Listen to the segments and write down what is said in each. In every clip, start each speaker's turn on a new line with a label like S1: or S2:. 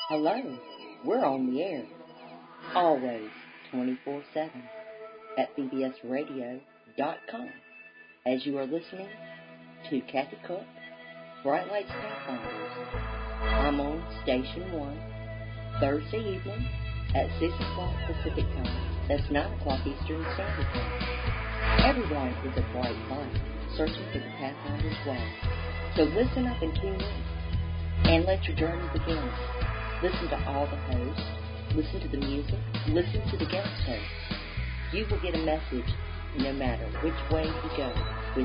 S1: Hello, we're on the air, always 24/7 at bbsradio.com as you are listening to Kathy Cook, Bright Lights Pathfinders. I'm on Station 1 Thursday evening at 6 o'clock Pacific Time. That's 9 o'clock Eastern Standard Time. Everyone is a bright light searching for the Pathfinder's way. So listen up and tune in and let your journey begin. Listen to all the hosts, listen to the music, listen to the guest hosts. You will get a message no matter which way you go with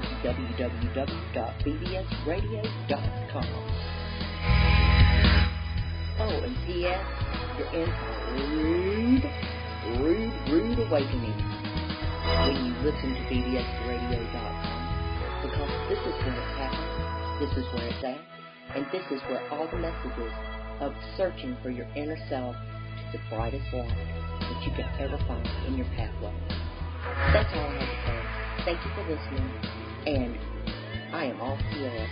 S1: www.bbsradio.com. Oh, and P.S., you're in for a rude awakening when you listen to bbsradio.com, because this is where it's happening, this is where it's at, and this is where all the messages of searching for your inner self to the brightest light that you can ever find in your pathway. That's all I have to say. Thank you for listening, and I am off the air.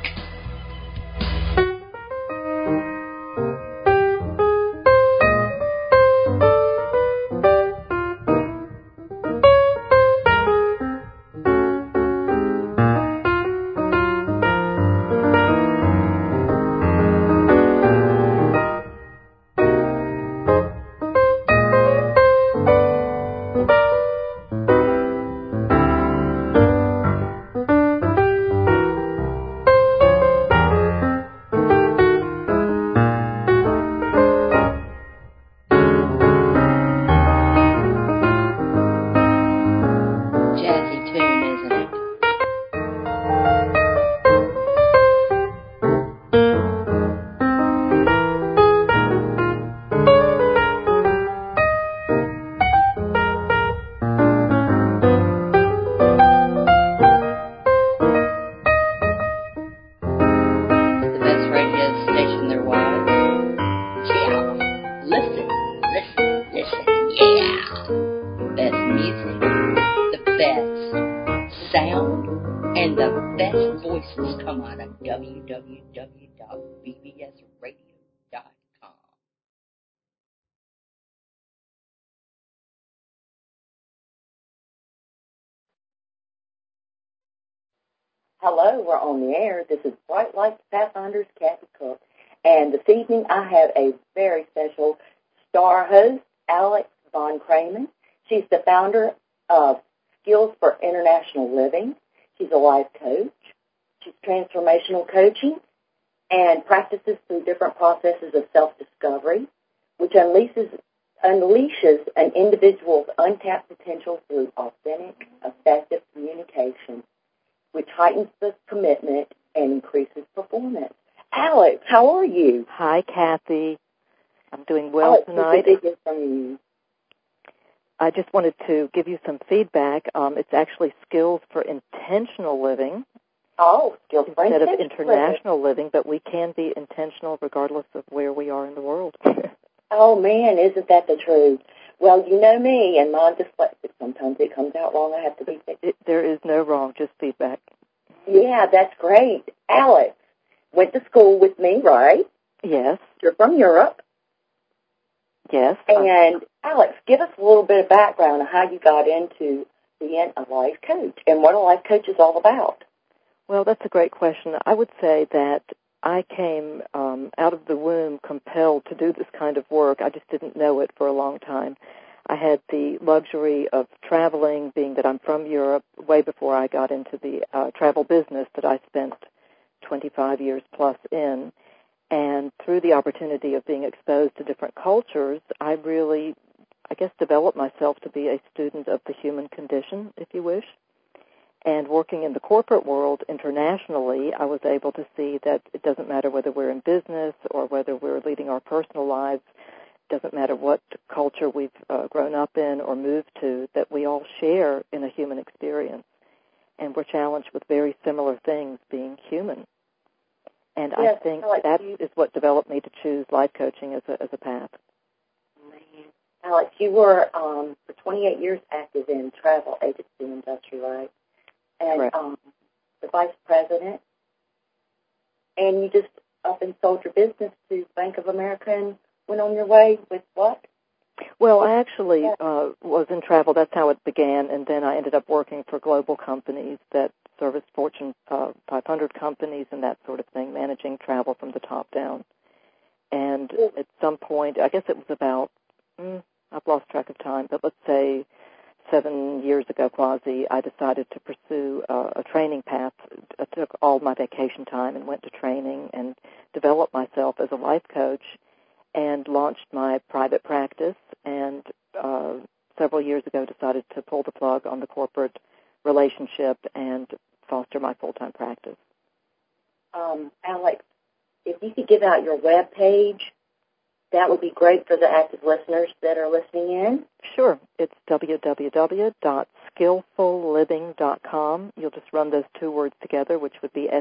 S1: www.bbsradio.com. Hello, we're on the air. This is Bright Lights Pathfinders, Kathy Cook. And this evening I have a very special star host, Alex Von Kramen. She's the founder of Skills for International Living. She's a life coach. She's transformational coaching and practices through different processes of self-discovery, which unleashes an individual's untapped potential through authentic, effective communication, which heightens the commitment and increases performance. Alex, how are you?
S2: Hi, Kathy. I'm doing well tonight.
S1: Alex, good to from you.
S2: I just wanted to give you some feedback. It's actually Skills for Intentional Living.
S1: Oh, Skills for
S2: Instead of
S1: International
S2: International Living, but we can be intentional regardless of where we are in the world.
S1: Oh, man, isn't that the truth? Well, you know me, and mine's dyslexic. Sometimes it comes out wrong. I have to be fixed.
S2: There is no wrong, just feedback.
S1: Yeah, that's great. Alex went to school with me, right?
S2: Yes.
S1: You're from Europe.
S2: Yes.
S1: And, Alex, give us a little bit of background on how you got into being a life coach and what a life coach is all about.
S2: Well, that's a great question. I would say that I came out of the womb compelled to do this kind of work. I just didn't know it for a long time. I had the luxury of traveling, being that I'm from Europe, way before I got into the travel business that I spent 25 years plus in. And through the opportunity of being exposed to different cultures, I really, developed myself to be a student of the human condition, if you wish. And working in the corporate world internationally, I was able to see that it doesn't matter whether we're in business or whether we're leading our personal lives, it doesn't matter what culture we've grown up in or moved to, that we all share in a human experience. And we're challenged with very similar things, being human. And
S1: yes,
S2: I think that is what developed me to choose life coaching as a path.
S1: Man. Alex, you were for 28 years active in travel agency industry, right? And the vice president, and you just up and sold your business to Bank of America and went on your way with what?
S2: Well, I actually was in travel. That's how it began, and then I ended up working for global companies that service Fortune 500 companies and that sort of thing, managing travel from the top down. And at some point, I guess it was about, I've lost track of time, but let's say 7 years ago, quasi, I decided to pursue a training path. I took all my vacation time and went to training and developed myself as a life coach and launched my private practice, and several years ago decided to pull the plug on the corporate relationship and foster my full-time practice.
S1: Alex, if you could give out your web page, that would be great for the active listeners that are listening in.
S2: Sure. It's www.skillfulliving.com. You'll just run those two words together, which would be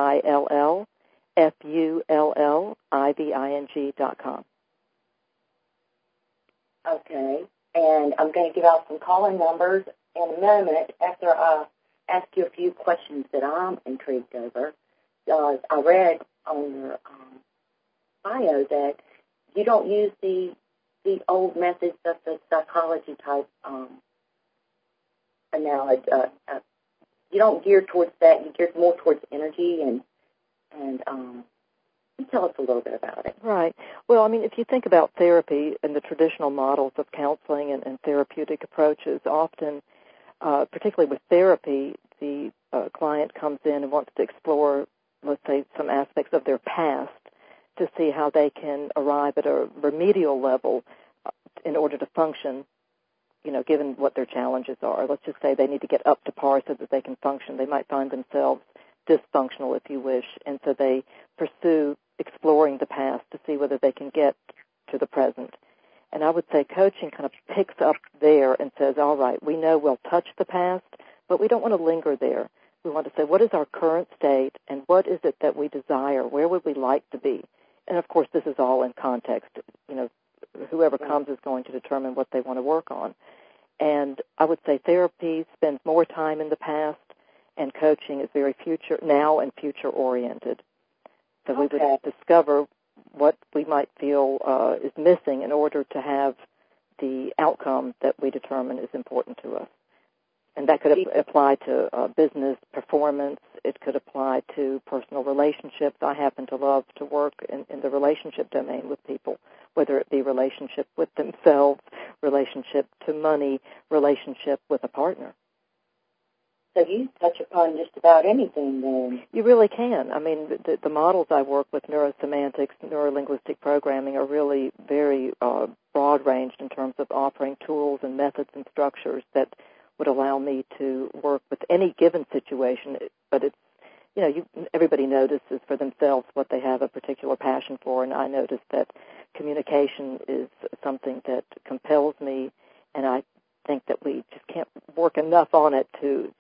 S2: SKILLFULLIVING.com. Okay. And I'm going to give out some call-in numbers in a moment after I ask you a few questions that I'm intrigued over. I read on your bio that you don't use the old methods of the psychology type analogy. You don't gear towards that. You gear more towards energy and tell us a little bit about it. Right. Well, I mean, if you think about therapy and the traditional models of counseling and therapeutic approaches, often, particularly with therapy, the client comes in and wants to explore, let's say, some aspects of their past to see how they can arrive at a remedial level in order to function, given what their challenges are. Let's just say they need to get up to par so that they can function. They might find themselves dysfunctional, if you wish, and so they pursue exploring the past to see whether they can get to the present. And I would say coaching kind of picks up there and says, all right, we know we'll touch the past, but we don't want to linger there. We want to say, what is our current state, and what is it that we desire? Where would we like to be? And, of course, this is all in context. Whoever comes is going to determine what they want to work on. And I would say therapy spends more time in the past, and coaching is very now and future-oriented. So we would discover what we might feel is missing in order to have the outcome that we determine is important to us. And that could apply to business performance. It could apply to personal relationships. I happen to love to work in the relationship domain with people, whether it be relationship with themselves, relationship to money, relationship with a partner. So you touch upon just about anything then. You really can. I mean, the models I work with, neurosemantics, neurolinguistic programming, are really very broad-ranged in terms of offering tools and methods and structures that would allow me to work with any given situation. But it's, everybody notices for themselves what they have a particular passion for, and I notice that communication is something that compels me, and I think that we just can't work enough on it to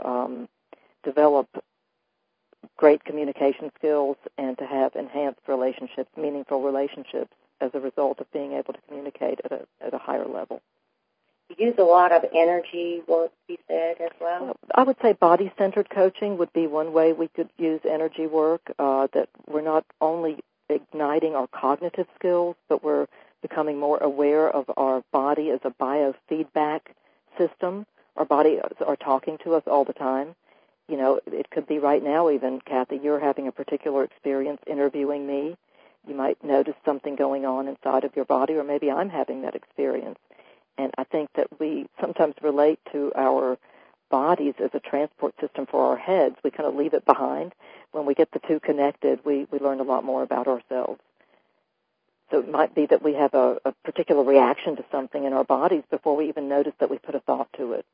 S2: develop great communication skills and to have enhanced relationships, meaningful relationships, as a result of being able to communicate at a higher level. You use a lot of energy work, you said, as well? I would say body-centered coaching would be one way we could use energy work, that we're not only igniting our cognitive skills, but we're becoming more aware of our body as a biofeedback system. Our bodies are talking to us all the time. It could be right now even, Kathy, you're having a particular experience interviewing me. You might notice something going on inside of your body, or maybe I'm having that experience. And I think that we sometimes relate to our bodies as a transport system for our heads. We kind of leave it behind. When we get the two connected, we learn a lot more about ourselves. So it might be that we have a particular reaction to something in our bodies before we even notice that we put a thought to it.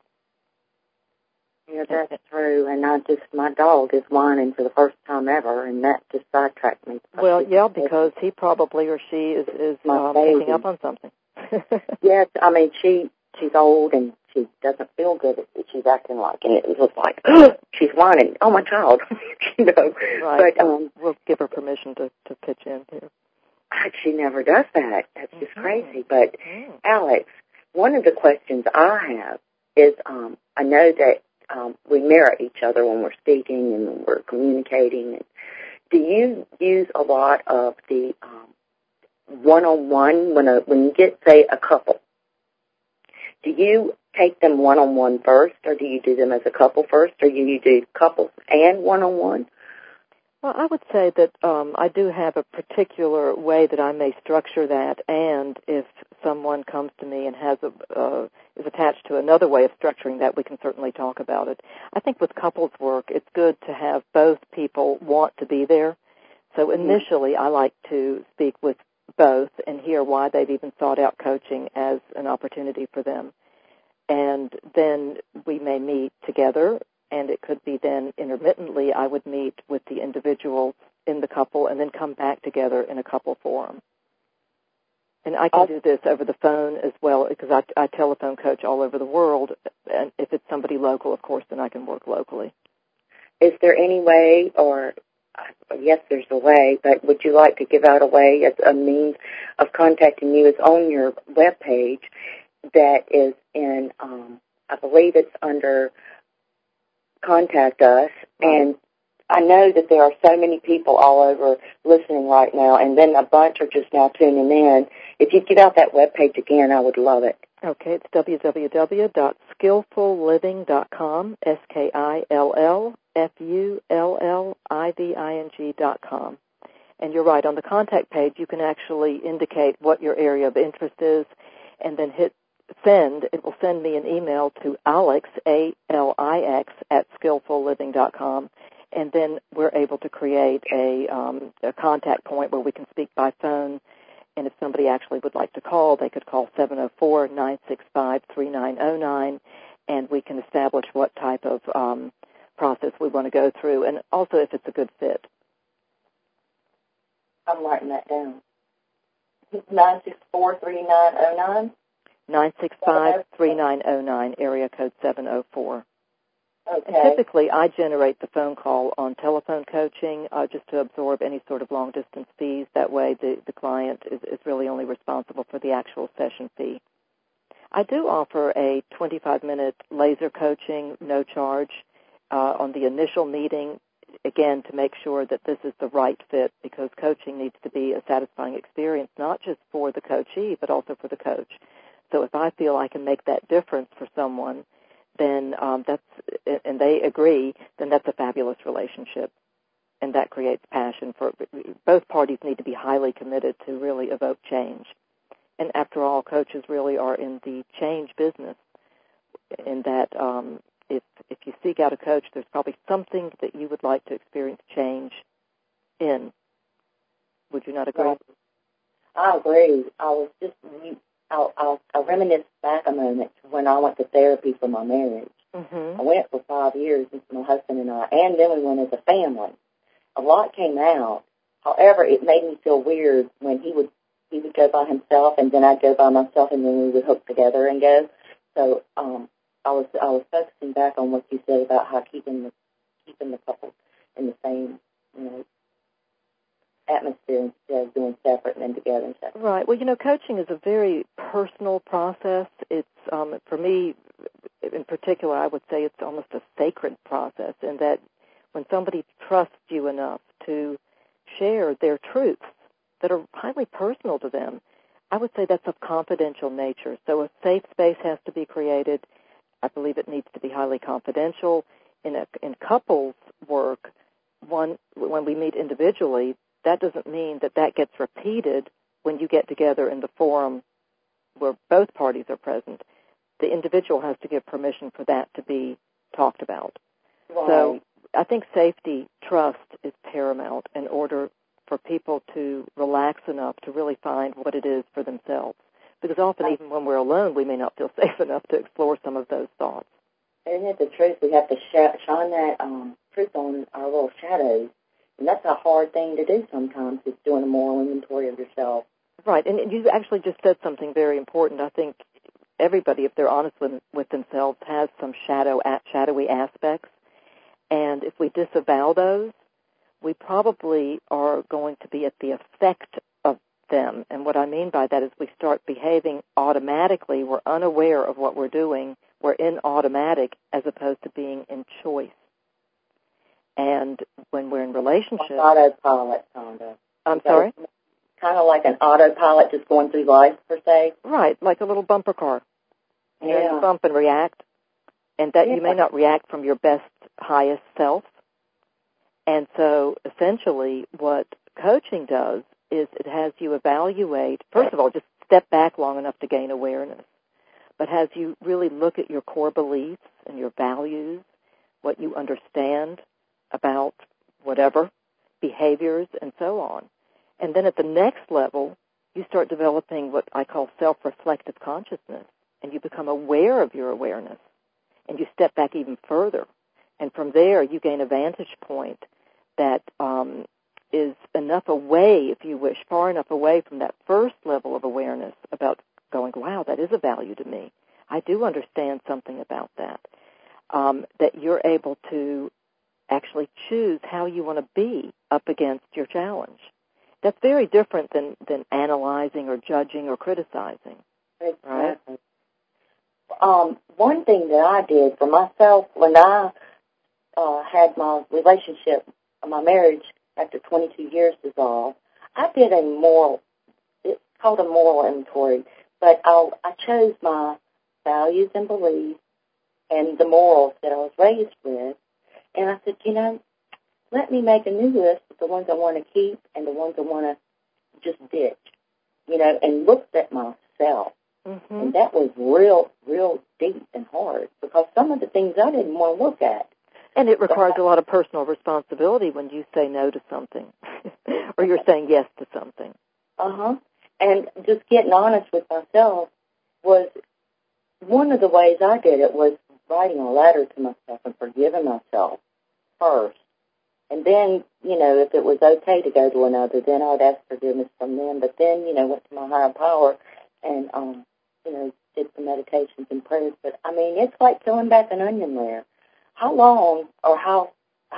S2: Yeah, that's true. And my dog is whining for the first time ever, and that just sidetracked me. Well, yeah, because he probably or she is picking up on something. Yes, I mean, she's old and she doesn't feel good. She's acting like, and it looks like she's whining. Oh, my child, Right. But we'll give her permission to pitch in here. She never does that. That's just crazy. But Alex, one of the questions I have is, I know that we mirror each other when we're speaking and when we're communicating.
S3: do you use a lot of the one-on-one when you get, say, a couple? Do you take them one-on-one first, or do you do them as a couple first, or do you do couples and one-on-one?
S2: Well, I would say that I do have a particular way that I may structure that, and if someone comes to me and has is attached to another way of structuring that, we can certainly talk about it. I think with couples work, it's good to have both people want to be there. So initially, I like to speak with both and hear why they've even sought out coaching as an opportunity for them. And then we may meet together, and it could be then intermittently I would meet with the individuals in the couple and then come back together in a couple forum. And I can do this over the phone as well because I telephone coach all over the world. And if it's somebody local, of course, then I can work locally.
S3: Is there any way, or yes, there's a way, but would you like to give out a way as a means of contacting you? It's on your webpage that is in, I believe it's under Contact Us, and I know that there are so many people all over listening right now, and then a bunch are just now tuning in. If you give out that webpage again, I would love it.
S2: Okay, it's www.skillfulliving.com, skillfulliving.com. And you're right, on the contact page, you can actually indicate what your area of interest is, and then hit send. It will send me an email to Alex, A-L-I-X, at skillfulliving.com. And then we're able to create a contact point where we can speak by phone. And if somebody actually would like to call, they could call 704-965-3909, and we can establish what type of process we want to go through, and also if it's a good fit.
S3: I'm writing that down. 964-3909?
S2: 965-3909, area code 704.
S3: Okay.
S2: And typically, I generate the phone call on telephone coaching just to absorb any sort of long-distance fees. That way, the client is really only responsible for the actual session fee. I do offer a 25-minute laser coaching, no charge, on the initial meeting, again, to make sure that this is the right fit, because coaching needs to be a satisfying experience, not just for the coachee, but also for the coach. So if I feel I can make that difference for someone, then and they agree, then that's a fabulous relationship, and that creates passion. For both parties need to be highly committed to really evoke change. And after all, coaches really are in the change business, in that if you seek out a coach, there's probably something that you would like to experience change in. Would you not agree?
S3: I agree. I'll reminisce back a moment to when I went to therapy for my marriage.
S2: Mm-hmm.
S3: I went for 5 years with my husband and I, and then we went as a family. A lot came out. However, it made me feel weird when he would go by himself, and then I'd go by myself, and then we would hook together and go. So I was focusing back on what you said about how keeping the couple in the same atmosphere instead of doing separate and then together and separate.
S2: Right. Well, coaching is a very personal process. It's, for me in particular, I would say it's almost a sacred process, in that when somebody trusts you enough to share their truths that are highly personal to them, I would say that's of confidential nature. So a safe space has to be created. I believe it needs to be highly confidential. In couples work, when we meet individually, that doesn't mean that gets repeated when you get together in the forum where both parties are present. The individual has to give permission for that to be talked about.
S3: Right.
S2: So I think safety, trust is paramount in order for people to relax enough to really find what it is for themselves. Because often, even when we're alone, we may not feel safe enough to explore some of those thoughts.
S3: Isn't it the truth? We have to shine that truth on our little shadows. And that's a hard thing to do sometimes, is doing a moral inventory of yourself.
S2: Right, and you actually just said something very important. I think everybody, if they're honest with themselves, has some shadowy aspects. And if we disavow those, we probably are going to be at the effect of them. And what I mean by that is we start behaving automatically. We're unaware of what we're doing. We're in automatic as opposed to being in choice. And when we're in relationships...
S3: Like autopilot, kind of.
S2: I'm sorry?
S3: Kind of like an autopilot just going through life, per se?
S2: Right, like a little bumper car. You bump and react, and that you may not react from your best, highest self. And so, essentially, what coaching does is it has you evaluate, first of all, just step back long enough to gain awareness, but has you really look at your core beliefs and your values, what you understand about whatever, behaviors, and so on. And then at the next level, you start developing what I call self-reflective consciousness, and you become aware of your awareness, and you step back even further. And from there, you gain a vantage point that is enough away, if you wish, far enough away from that first level of awareness about going, wow, that is a value to me. I do understand something about that, that you're able to actually choose how you want to be up against your challenge. That's very different than analyzing or judging or criticizing.
S3: Exactly.
S2: Right?
S3: One thing that I did for myself when I had my relationship, my marriage after 22 years dissolved, I did it's called a moral inventory, but I chose my values and beliefs and the morals that I was raised with, and I said, let me make a new list of the ones I want to keep and the ones I want to just ditch, and looked at myself.
S2: Mm-hmm.
S3: And that was real deep and hard because some of the things I didn't want to look at.
S2: And it requires a lot of personal responsibility when you say no to something or you're saying yes to something.
S3: Uh-huh. And just getting honest with myself was one of the ways I did it was writing a letter to myself and forgiving myself first. And then, if it was okay to go to another, then I would ask forgiveness from them. But then, went to my higher power and, did some meditations and prayers. But, it's like peeling back an onion layer. How long or how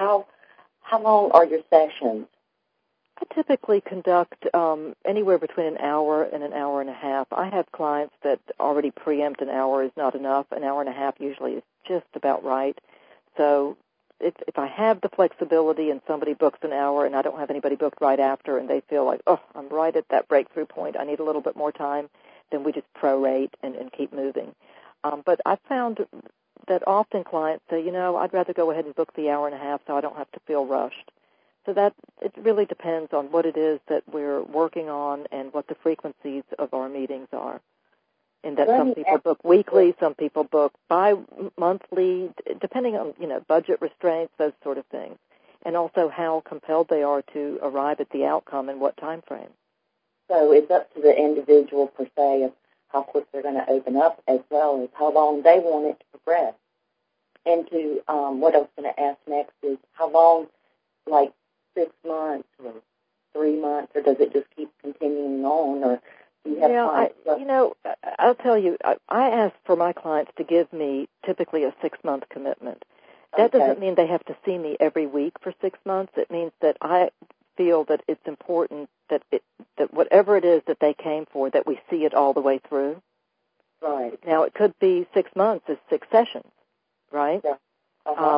S3: long are your sessions?
S2: I typically conduct anywhere between an hour and an hour and a half. I have clients that already preempt an hour is not enough. An hour and a half usually is just about right. So if I have the flexibility and somebody books an hour and I don't have anybody booked right after and they feel like, I'm right at that breakthrough point, I need a little bit more time, then we just prorate and keep moving. But I've found that often clients say, I'd rather go ahead and book the hour and a half so I don't have to feel rushed. So that it really depends on what it is that we're working on and what the frequencies of our meetings are. And that some people book weekly, some people book bi-monthly, depending on, budget restraints, those sort of things. And also how compelled they are to arrive at the outcome and what time frame.
S3: So it's up to the individual, per se, of how quick they're going to open up as well as how long they want it to progress. And what I was going to ask next is how long, like 6 months or 3 months, or does it just keep continuing on, or do you have time?
S2: I'll tell you, I ask for my clients to give me typically a 6-month commitment. That doesn't mean they have to see me every week for 6 months. It means that I feel that it's important that whatever it is that they came for, that we see it all the way through.
S3: Right.
S2: Now, it could be 6 months as 6 sessions, right?
S3: Yeah. Uh-huh.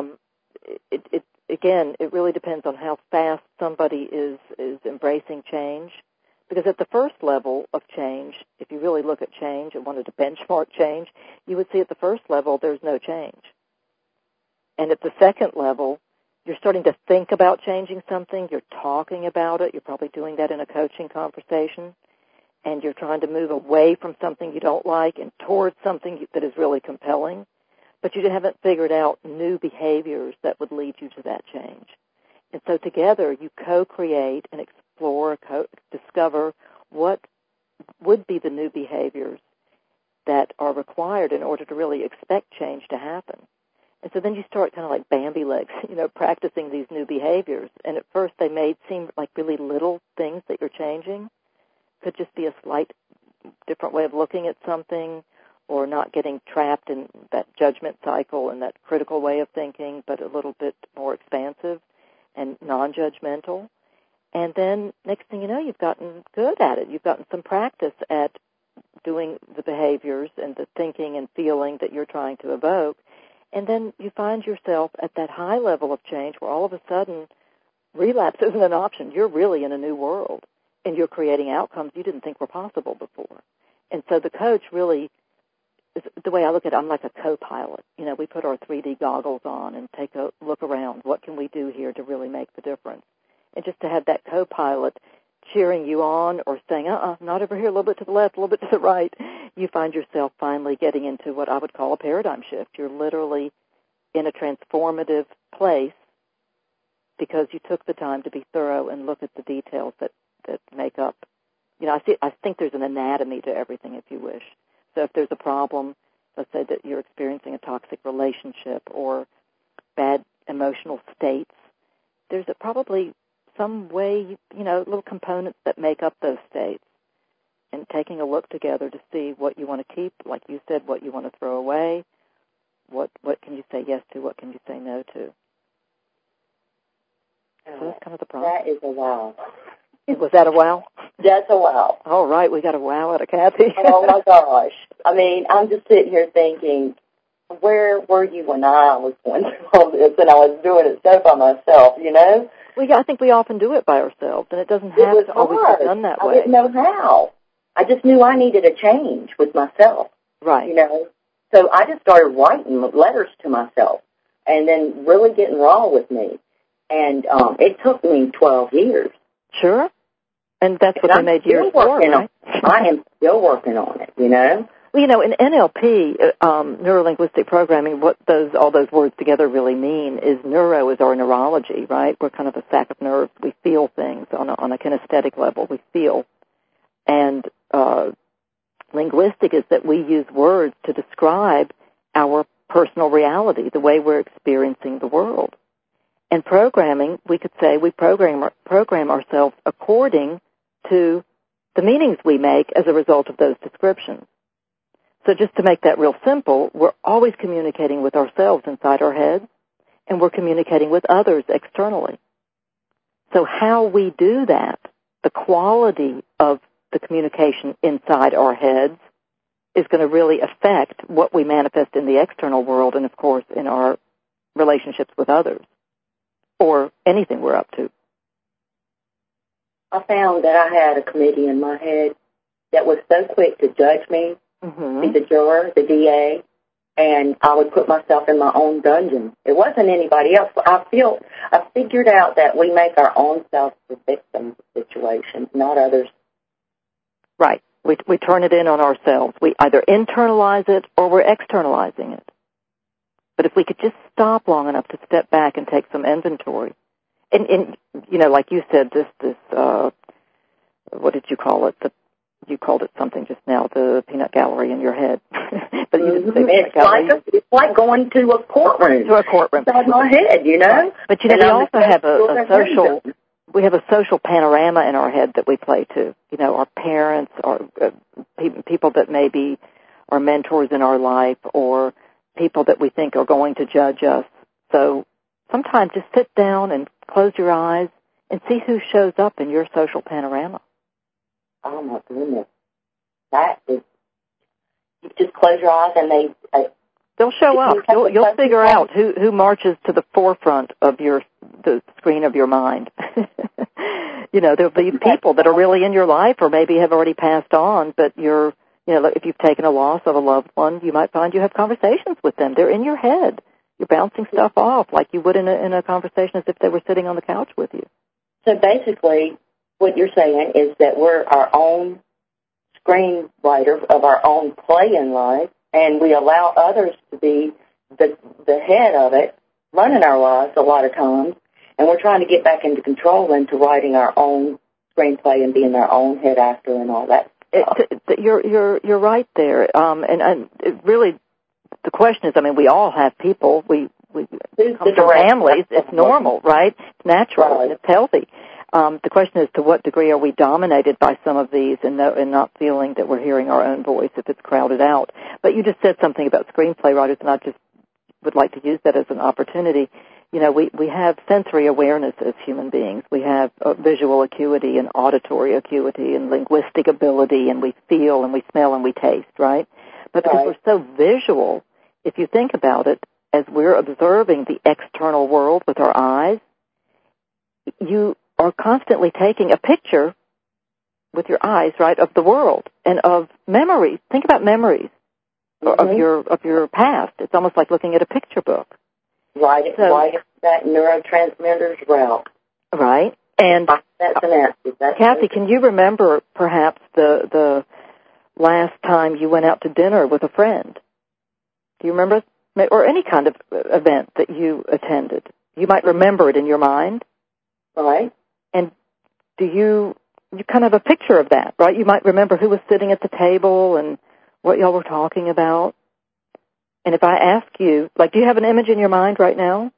S2: Again, it really depends on how fast somebody is embracing change. Because at the first level of change, if you really look at change and wanted to benchmark change, you would see at the first level there's no change. And at the second level, you're starting to think about changing something, you're talking about it, you're probably doing that in a coaching conversation, and you're trying to move away from something you don't like and towards something that is really compelling, but you haven't figured out new behaviors that would lead you to that change. And so together you co-create and explore, discover what would be the new behaviors that are required in order to really expect change to happen. And so then you start kind of like Bambi legs, practicing these new behaviors. And at first they may seem like really little things that you're changing. Could just be a slight different way of looking at something, or not getting trapped in that judgment cycle and that critical way of thinking, but a little bit more expansive and non-judgmental. And then next thing you know, you've gotten good at it. You've gotten some practice at doing the behaviors and the thinking and feeling that you're trying to evoke. And then you find yourself at that high level of change where all of a sudden relapse isn't an option. You're really in a new world, and you're creating outcomes you didn't think were possible before. And so the coach really, the way I look at it, I'm like a co-pilot. We put our 3D goggles on and take a look around. What can we do here to really make the difference? And just to have that co-pilot cheering you on or saying, not over here, a little bit to the left, a little bit to the right, you find yourself finally getting into what I would call a paradigm shift. You're literally in a transformative place because you took the time to be thorough and look at the details that make up. I think there's an anatomy to everything, if you wish. So if there's a problem, let's say that you're experiencing a toxic relationship or bad emotional states, there's probably some way, little components that make up those states. And taking a look together to see what you want to keep, like you said, what you want to throw away, what can you say yes to, what can you say no to. So that's kind of the problem.
S3: That is a wow.
S2: Was that a wow?
S3: That's a wow.
S2: All right, we got a wow out of Kathy.
S3: Oh, my gosh. I'm just sitting here thinking, where were you when I was going through all this and I was doing it so by myself,
S2: Well, yeah, I think we often do it by ourselves, and it doesn't have to always be done that way.
S3: I didn't know how. I just knew I needed a change with myself.
S2: Right.
S3: So I just started writing letters to myself and then really getting raw with me. And it took me 12 years.
S2: Sure. And that's what they made years for, right?
S3: I am still working on it,
S2: Well, in NLP, neuro-linguistic programming, what all those words together really mean is neuro is our neurology, right? We're kind of a sack of nerves. We feel things on a kinesthetic level. We feel. And linguistic is that we use words to describe our personal reality, the way we're experiencing the world. And programming, we could say we program ourselves according to the meanings we make as a result of those descriptions. So just to make that real simple, we're always communicating with ourselves inside our heads, and we're communicating with others externally. So how we do that, the quality of the communication inside our heads, is going to really affect what we manifest in the external world and, of course, in our relationships with others, or anything we're up to.
S3: I found that I had a committee in my head that was so quick to judge me, the juror, the DA, and I would put myself in my own dungeon. It wasn't anybody else. I figured out that we make our own self the victim of situations, not others.
S2: Right. We turn it in on ourselves. We either internalize it or we're externalizing it. But if we could just stop long enough to step back and take some inventory, and like you said, this what did you call it? You called it something just now, the peanut gallery in your head. But you didn't say peanut gallery.
S3: It's like going to a courtroom.
S2: To a courtroom.
S3: Inside my head,
S2: Right. But we also have a social panorama in our head that we play to. Our parents, or people that maybe are mentors in our life, or people that we think are going to judge us. So sometimes just sit down and close your eyes and see who shows up in your social panorama.
S3: Oh, my goodness. That is, you just close your eyes and
S2: they'll show up. You'll figure out who marches to the forefront of the screen of your mind. There'll be people that are really in your life or maybe have already passed on, but if you've taken a loss of a loved one, you might find you have conversations with them. They're in your head. You're bouncing stuff off like you would in a conversation as if they were sitting on the couch with you.
S3: So basically, what you're saying is that we're our own screenwriter of our own play in life, and we allow others to be the head of it, running our lives a lot of times, and we're trying to get back into control into writing our own screenplay and being our own head actor and all that stuff.
S2: You're right there, and it really, the question is, we all have people. We come from families. It's normal, right? It's natural, and it's healthy. The question is, to what degree are we dominated by some of these and not feeling that we're hearing our own voice if it's crowded out? But you just said something about screenplay writers, and I just would like to use that as an opportunity. We have sensory awareness as human beings. We have visual acuity and auditory acuity and linguistic ability, and we feel and we smell and we taste, right? But because we're so visual, if you think about it, as we're observing the external world with our eyes, you are constantly taking a picture with your eyes, right, of the world and of memories. Think about memories of your past. It's almost like looking at a picture book.
S3: Right, that neurotransmitter's route.
S2: Right. And
S3: that's an answer.
S2: Kathy, can you remember perhaps the last time you went out to dinner with a friend? Do you remember? Or any kind of event that you attended. You might remember it in your mind.
S3: Right.
S2: And do you kind of have a picture of that, right? You might remember who was sitting at the table and what y'all were talking about. And if I ask you, like, do you have an image in your mind right now?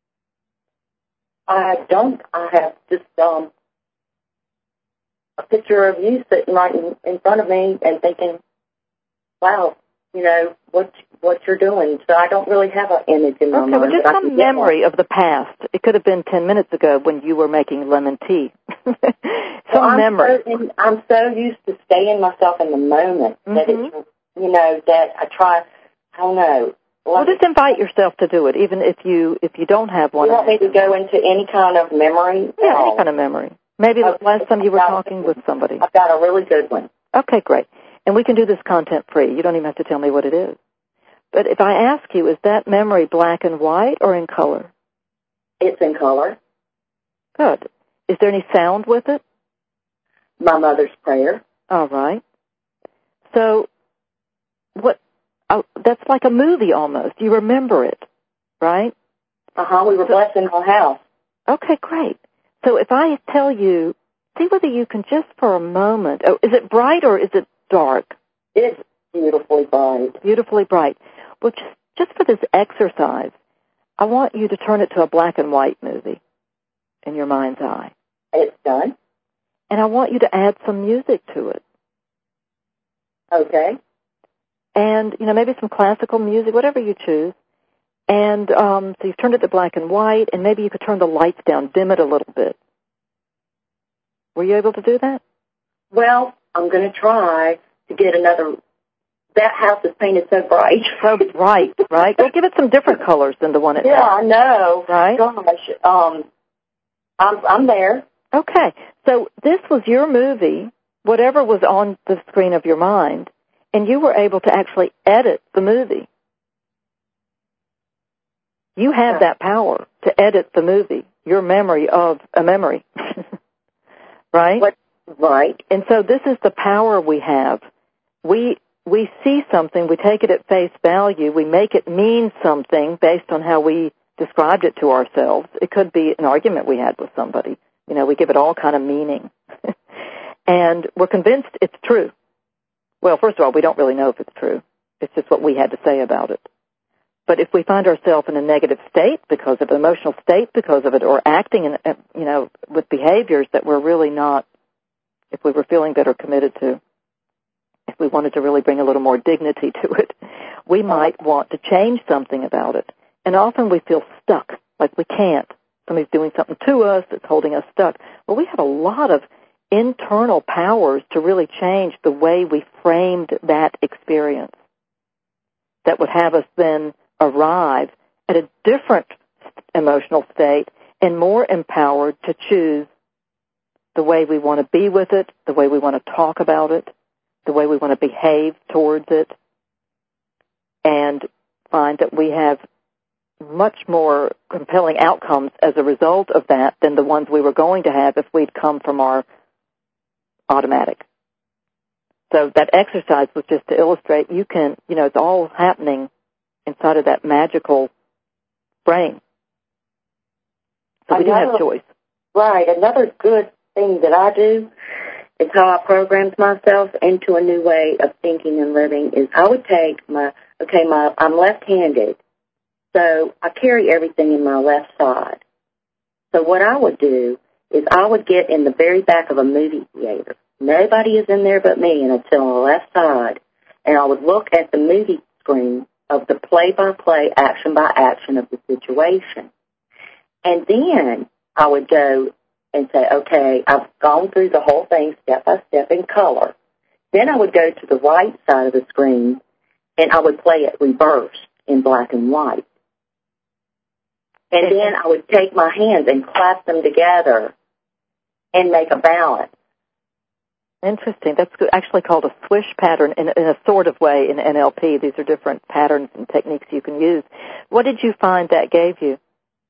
S3: I don't. I have just a picture of you sitting right in front of me and thinking, wow, you know, what you're doing. So I don't really have an image in my mind.
S2: Okay, well, just some memory of the past. It could have been 10 minutes ago when you were making lemon tea. Memory.
S3: I'm so used to staying myself in the moment that it's, you know, that I try, I don't know.
S2: Well, just invite yourself to do it, even if you don't have one.
S3: You want me to go into any kind of memory?
S2: Yeah, any kind of memory. Maybe the last time you were talking with somebody.
S3: I've got a really good one.
S2: Okay, great. And we can do this content-free. You don't even have to tell me what it is. But if I ask you, is that memory black and white or in color?
S3: It's in color.
S2: Good. Is there any sound with it?
S3: My mother's prayer.
S2: All right. So that's like a movie almost. You remember it, right?
S3: We were blessed in our house.
S2: Okay, great. So if I tell you, see whether you can just for a moment, is it bright or is it dark?
S3: It's beautifully bright.
S2: Beautifully bright. Well, just for this exercise, I want you to turn it to a black and white movie in your mind's eye.
S3: It's done.
S2: And I want you to add some music to it.
S3: Okay.
S2: And, you know, maybe some classical music, whatever you choose. And so you've turned it to black and white, and maybe you could turn the lights down, dim it a little bit. Were you able to do that?
S3: Well, I'm going to try to get another. That house is painted so bright.
S2: So bright, right? Well, give it some different colors than the one it has.
S3: Yeah, I know.
S2: Right?
S3: Gosh, I'm there.
S2: Okay. So this was your movie, whatever was on the screen of your mind, and you were able to actually edit the movie. You have that power to edit the movie, your memory of a memory. Right?
S3: Right.
S2: And so this is the power we have. We see something, we take it at face value, we make it mean something based on how we described it to ourselves. It could be an argument we had with somebody. You know, we give it all kind of meaning. And we're convinced it's true. Well, first of all, we don't really know if it's true. It's just what we had to say about it. But if we find ourselves in a negative state because of it, emotional state because of it, or acting in, you know, with behaviors that we're really not, if we were feeling better committed to, if we wanted to really bring a little more dignity to it, we might want to change something about it. And often we feel stuck, like we can't. Somebody's doing something to us that's holding us stuck. Well, we have a lot of internal powers to really change the way we framed that experience that would have us then arrive at a different emotional state and more empowered to choose the way we want to be with it, the way we want to talk about it, the way we want to behave towards it, and find that we have much more compelling outcomes as a result of that than the ones we were going to have if we'd come from our automatic. So that exercise was just to illustrate you can, you know, it's all happening inside of that magical brain. So we do have choice.
S3: Right. Another good thing that I do is how I programmed myself into a new way of thinking and living is I would take I'm left-handed, so I carry everything in my left side. So what I would do is I would get in the very back of a movie theater. Nobody is in there but me, and I'd sit on the left side, and I would look at the movie screen of the play-by-play, action-by-action of the situation. And then I would go and say, okay, I've gone through the whole thing step by step in color. Then I would go to the right side of the screen, and I would play it reversed in black and white. And then I would take my hands and clasp them together and make a balance.
S2: Interesting. That's actually called a swish pattern in a sort of way in NLP. These are different patterns and techniques you can use. What did you find that gave you?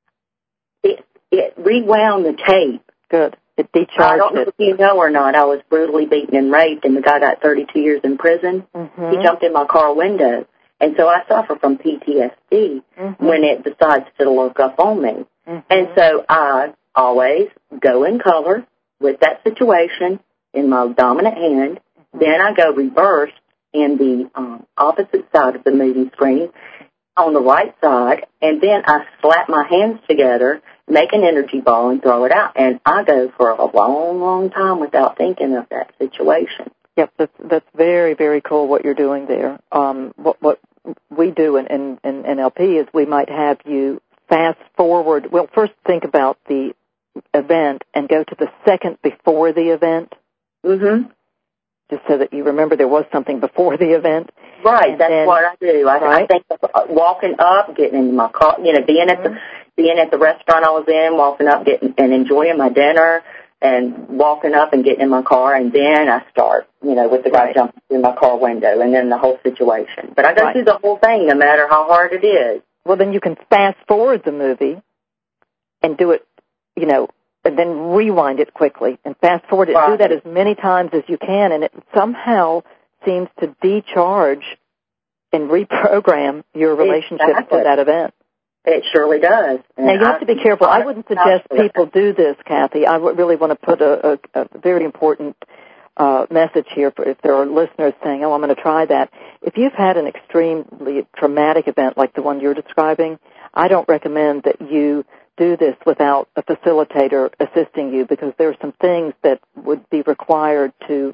S3: It rewound the tape.
S2: Good. It decharged
S3: I don't know if you know or not, I was brutally beaten and raped, and the guy got 32 years in prison.
S2: Mm-hmm.
S3: He jumped in my car window. And so I suffer from PTSD when it decides to look up on me. Mm-hmm. And so I always go in color with that situation in my dominant hand. Mm-hmm. Then I go reverse in the opposite side of the movie screen on the right side, and then I slap my hands together, make an energy ball, and throw it out. And I go for a long, long time without thinking of that situation.
S2: Yep, that's very, very cool what you're doing there. What we do in NLP is we might have you fast forward. Well, first think about the event and go to the second before the event. Mm-hmm. Just so that you remember there was something before the event.
S3: Right, and that's what I do. I think of walking up, getting in my car, being at the restaurant I was in, walking up, getting and enjoying my dinner, and walking up and getting in my car, and then I start, with the guy jumping through my car window, and then the whole situation. But I go through the whole thing, no matter how hard it is.
S2: Well, then you can fast forward the movie and do it, and then rewind it quickly and fast forward it. Right. Do that as many times as you can, and it somehow seems to decharge and reprogram your relationship to that event.
S3: It surely does. And
S2: now, you have to be careful. I wouldn't suggest people do this, Kathy. I really want to put a very important message here for if there are listeners saying, I'm going to try that. If you've had an extremely traumatic event like the one you're describing, I don't recommend that you do this without a facilitator assisting you, because there are some things that would be required to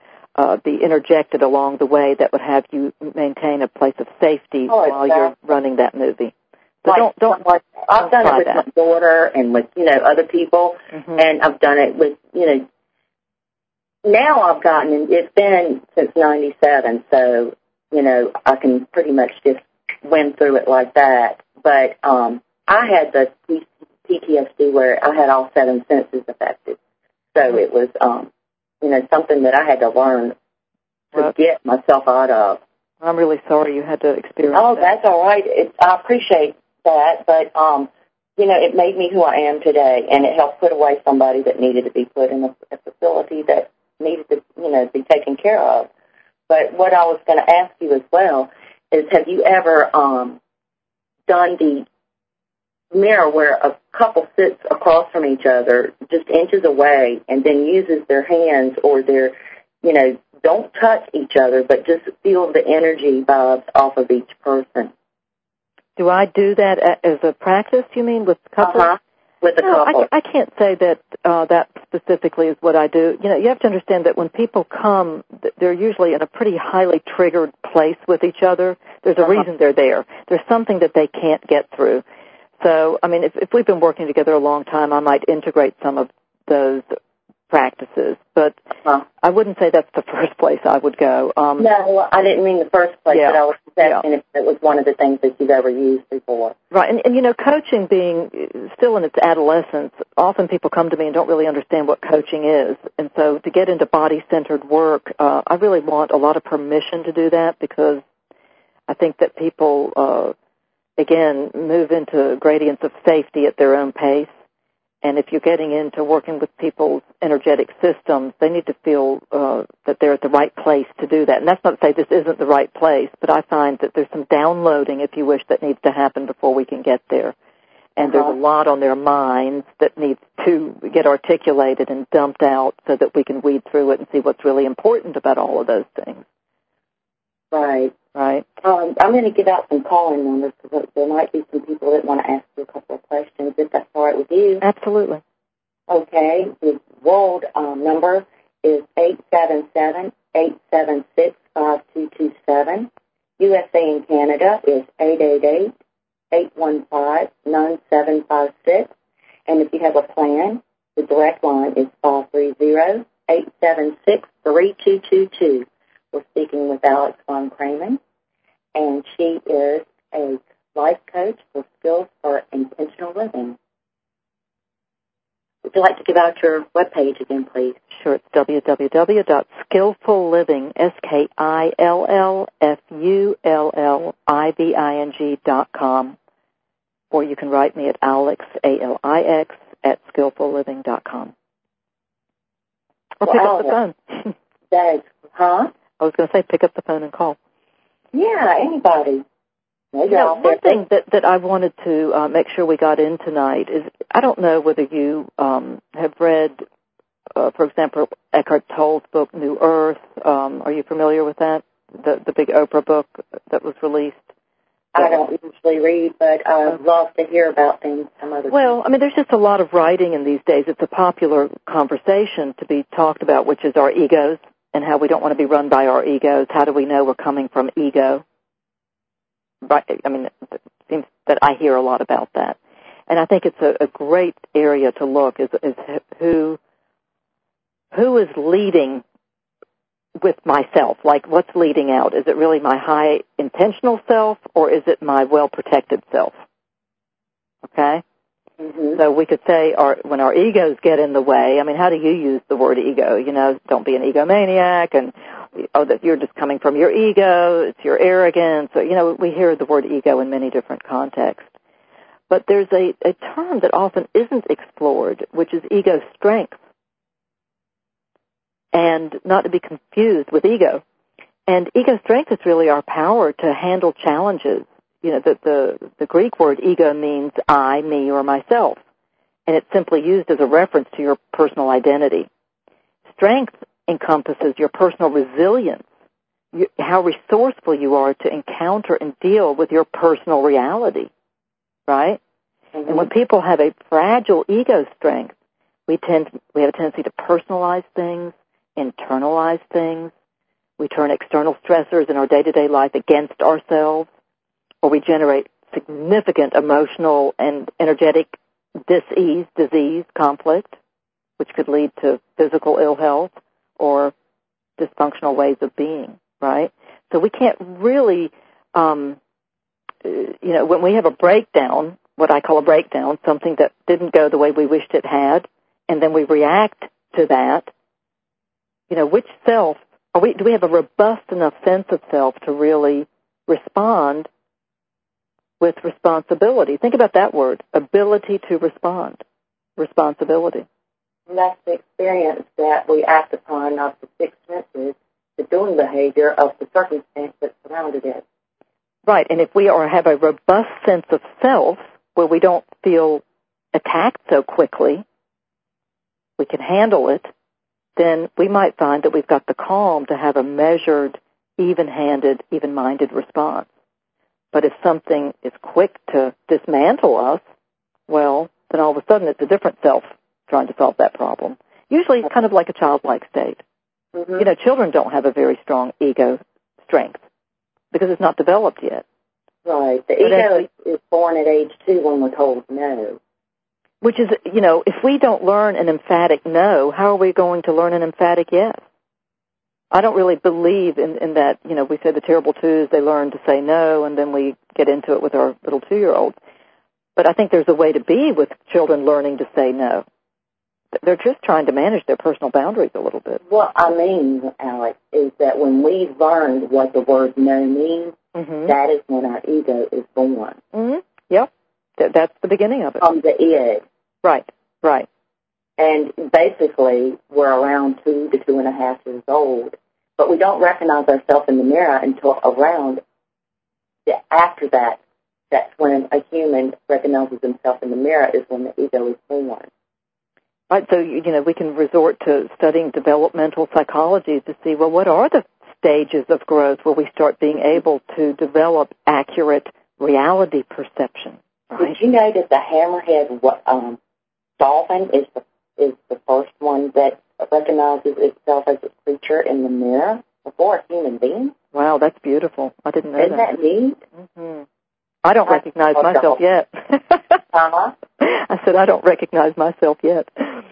S2: be interjected along the way that would have you maintain a place of safety while you're running that movie. So
S3: I've done it with my daughter and with, other people, and I've done it with, now I've gotten, it's been since 97, so, I can pretty much just win through it like that. But I had the PTSD where I had all 7 senses affected. So it was, something that I had to learn to get myself out of.
S2: I'm really sorry you had to experience that.
S3: Oh, that's all right. I appreciate that, but, it made me who I am today, and it helped put away somebody that needed to be put in a facility that needed to, be taken care of. But what I was going to ask you as well is, have you ever done the mirror where a couple sits across from each other, just inches away, and then uses their hands or their, don't touch each other, but just feel the energy vibes off of each person?
S2: Do I do that as a practice, you mean, with couples?
S3: With a couple.
S2: I can't say that that specifically is what I do. You have to understand that when people come, they're usually in a pretty highly triggered place with each other. There's a reason they're there. There's something that they can't get through. So, if we've been working together a long time, I might integrate some of those practices, but I wouldn't say that's the first place I would go.
S3: No, I didn't mean the first place, but I was asking if it was one of the things that you've ever used before.
S2: Right, and coaching being still in its adolescence, often people come to me and don't really understand what coaching is, and so to get into body-centered work, I really want a lot of permission to do that, because I think that people, again, move into gradients of safety at their own pace. And if you're getting into working with people's energetic systems, they need to feel that they're at the right place to do that. And that's not to say this isn't the right place, but I find that there's some downloading, if you wish, that needs to happen before we can get there. And there's a lot on their minds that needs to get articulated and dumped out so that we can weed through it and see what's really important about all of those things.
S3: Right.
S2: Right.
S3: I'm going to give out some calling numbers, because there might be some people that want to ask you a couple of questions, if that's all right with you.
S2: Absolutely.
S3: Okay. The world number is 877-876-5227. USA and Canada is 888-815-9756. And if you have a plan, the direct line is 530-876-3222. We're speaking with Alex von Kramen, and she is a life coach for skills for intentional living. Would you like to give out your webpage again, please?
S2: Sure, it's www.skillfulliving, skillfulliving.com. Or you can write me at Alix, ALIX, at skillfulliving.com. Or pick up the phone.
S3: That is, huh?
S2: I was going to say pick up the phone and call.
S3: Yeah, anybody.
S2: One thing that I wanted to make sure we got in tonight is, I don't know whether you have read, for example, Eckhart Tolle's book, New Earth. Are you familiar with that? The big Oprah book that was released?
S3: I don't usually read, but I love to hear about things from other people.
S2: Well, I mean, there's just a lot of writing in these days. It's a popular conversation to be talked about, which is our egos and how we don't want to be run by our egos. How do we know we're coming from ego? Right. I mean, it seems that I hear a lot about that. And I think it's a great area to look is who is leading with myself, like what's leading out? Is it really my high intentional self, or is it my well-protected self? Okay?
S3: Mm-hmm.
S2: So we could say when our egos get in the way, I mean, how do you use the word ego? You know, don't be an egomaniac, and that you're just coming from your ego, it's your arrogance. So, you know, we hear the word ego in many different contexts. But there's a term that often isn't explored, which is ego strength. And not to be confused with ego. And ego strength is really our power to handle challenges. You know, the Greek word ego means I, me, or myself. And it's simply used as a reference to your personal identity. Strength encompasses your personal resilience, how resourceful you are to encounter and deal with your personal reality, right? Mm-hmm. And when people have a fragile ego strength, we have a tendency to personalize things, internalize things. We turn external stressors in our day-to-day life against ourselves, or we generate significant emotional and energetic disease, conflict, which could lead to physical ill health or dysfunctional ways of being, right? So we can't really, when we have a breakdown, what I call a breakdown, something that didn't go the way we wished it had, and then we react to that, you know, which self, do we have a robust enough sense of self to really respond with responsibility? Think about that word, ability to respond, responsibility.
S3: And that's the experience that we act upon of the six senses, the doing behavior of the circumstance that surrounded it.
S2: Right, and if we have a robust sense of self where we don't feel attacked so quickly, we can handle it, then we might find that we've got the calm to have a measured, even-handed, even-minded response. But if something is quick to dismantle us, well, then all of a sudden it's a different self trying to solve that problem. Usually it's kind of like a childlike state. Mm-hmm. You know, children don't have a very strong ego strength because it's not developed yet.
S3: Right. The ego is born at age 2 when we're told no.
S2: Which is, you know, if we don't learn an emphatic no, how are we going to learn an emphatic yes? I don't really believe in that, you know, we say the terrible twos, they learn to say no, and then we get into it with our little 2-year-olds. But I think there's a way to be with children learning to say no. They're just trying to manage their personal boundaries a little bit.
S3: What I mean, Alex, is that when we learned what the word no means, mm-hmm. that is when our ego is born.
S2: Mm-hmm. Yep. That's the beginning of it.
S3: From the id.
S2: Right, right.
S3: And basically, we're around 2 to 2.5 years old, but we don't recognize ourselves in the mirror until around after that. That's when a human recognizes himself in the mirror, is when the ego is born.
S2: Right, so, you know, we can resort to studying developmental psychology to see, well, what are the stages of growth where we start being able to develop accurate reality perception? Right?
S3: Did you know that the hammerhead dolphin is the first one that recognizes itself as a creature in the mirror before a human being?
S2: Wow, that's beautiful. I didn't know
S3: Isn't that neat?
S2: Mm-hmm. I don't recognize myself yet.
S3: Uh-huh.
S2: I said I don't recognize myself yet.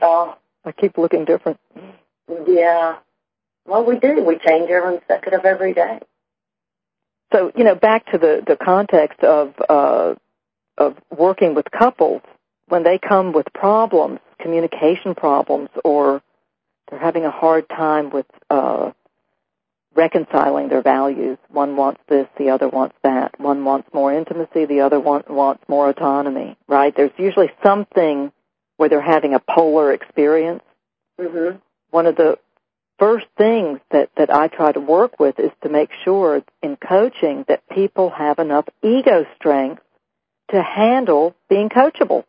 S2: I keep looking different.
S3: Yeah. Well, we do. We change every second of every day.
S2: So, back to the context of working with couples, when they come with problems, communication problems, or they're having a hard time with reconciling their values. One wants this, the other wants that. One wants more intimacy, the other wants more autonomy, right? There's usually something where they're having a polar experience.
S3: Mm-hmm.
S2: One of the first things that I try to work with is to make sure in coaching that people have enough ego strength to handle being coachable.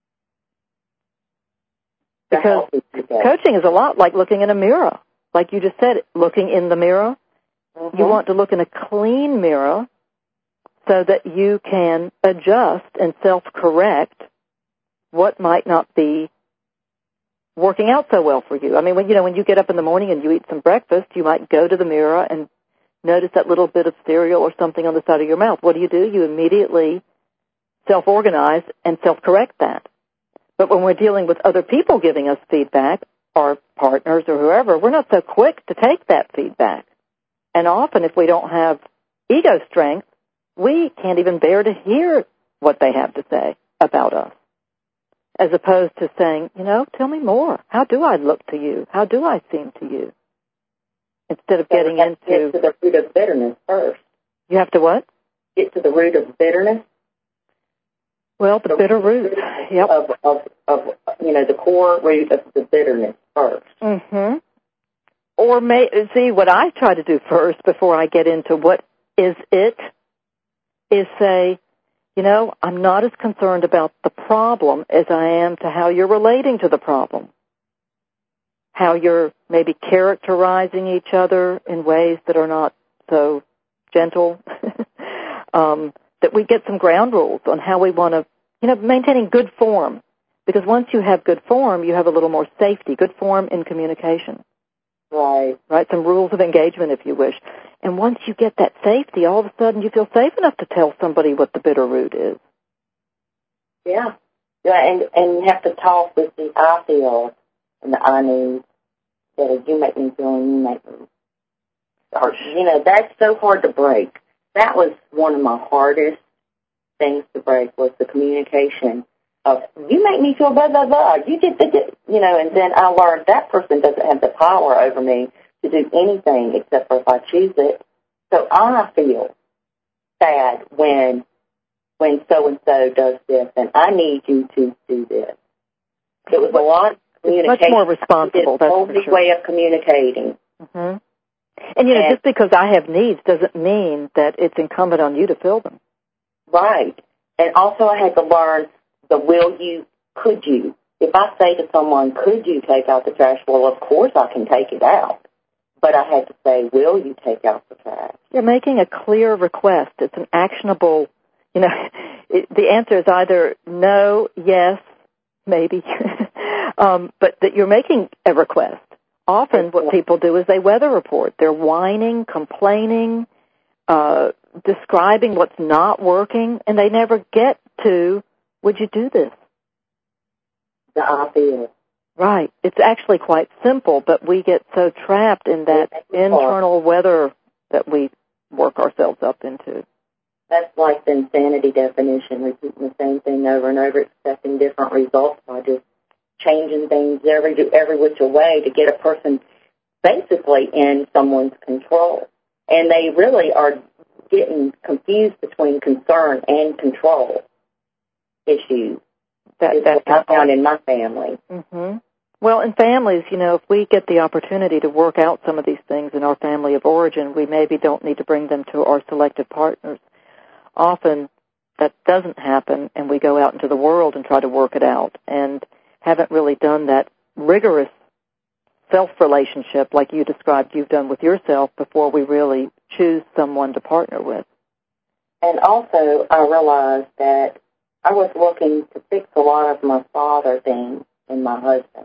S2: Because coaching is a lot like looking in a mirror. Like you just said, looking in the mirror. Mm-hmm. You want to look in a clean mirror so that you can adjust and self-correct what might not be working out so well for you. I mean, when you get up in the morning and you eat some breakfast, you might go to the mirror and notice that little bit of cereal or something on the side of your mouth. What do? You immediately self-organize and self-correct that. But when we're dealing with other people giving us feedback, our partners or whoever, we're not so quick to take that feedback. And often if we don't have ego strength, we can't even bear to hear what they have to say about us. As opposed to saying, tell me more. How do I look to you? How do I seem to you? Instead of getting into...
S3: Get to the root of bitterness first.
S2: You have to what?
S3: Get to the root of bitterness.
S2: Well, the bitter root. Yep.
S3: Of the core root of the bitterness first.
S2: Mm-hmm. Or see, what I try to do first before I get into what is it, is say, I'm not as concerned about the problem as I am to how you're relating to the problem. How you're maybe characterizing each other in ways that are not so gentle. That we get some ground rules on how we want to, maintaining good form. Because once you have good form, you have a little more safety, good form in communication.
S3: Right.
S2: Right, some rules of engagement, if you wish. And once you get that safety, all of a sudden you feel safe enough to tell somebody what the bitter root is.
S3: Yeah. And you have to talk with the I feel and the I need. That you make me feel and you make me. Or, that's so hard to break. That was one of my hardest things to break, was the communication of, you make me feel blah, blah, blah. You did, and then I learned that person doesn't have the power over me to do anything except for if I choose it. So I feel sad when so-and-so does this, and I need you to do this. It was a lot of communication.
S2: Much more responsible, that's for sure.
S3: It's a way of communicating.
S2: Mm-hmm. And, just because I have needs doesn't mean that it's incumbent on you to fill them.
S3: Right. And also I had to learn the will you, could you. If I say to someone, could you take out the trash? Well, of course I can take it out. But I had to say, will you take out the trash? You're
S2: making a clear request. It's an actionable, the answer is either no, yes, maybe. But that you're making a request. Often what people do is they weather report. They're whining, complaining, describing what's not working, and they never get to, would you do this?
S3: The obvious.
S2: Right. It's actually quite simple, but we get so trapped in that internal weather that we work ourselves up into.
S3: That's like the insanity definition, repeating the same thing over and over, expecting different results by just changing things every which way to get a person basically in someone's control. And they really are getting confused between concern and control issues. That's what I found in my family.
S2: Mm-hmm. Well, in families, if we get the opportunity to work out some of these things in our family of origin, we maybe don't need to bring them to our selected partners. Often that doesn't happen, and we go out into the world and try to work it out, and haven't really done that rigorous self-relationship like you described you've done with yourself before we really choose someone to partner with.
S3: And also, I realized that I was looking to fix a lot of my father things in my husband.